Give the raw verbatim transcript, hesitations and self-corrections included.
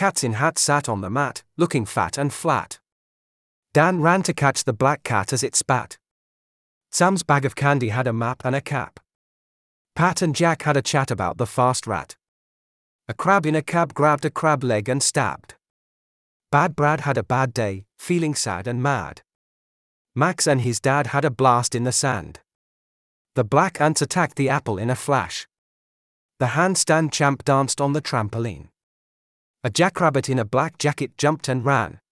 cats in hats sat on the mat, looking fat and flat. Dan ran to catch the black cat as it spat. Sam's bag of candy had a map and a cap. Pat and Jack had a chat about the fast rat. A crab in a cab grabbed a crab leg and stabbed. Bad Brad had a bad day, feeling sad and mad. Max and his dad had a blast in the sand. The black ants attacked the apple in a flash. The handstand champ danced on the trampoline. A jackrabbit in a black jacket jumped and ran.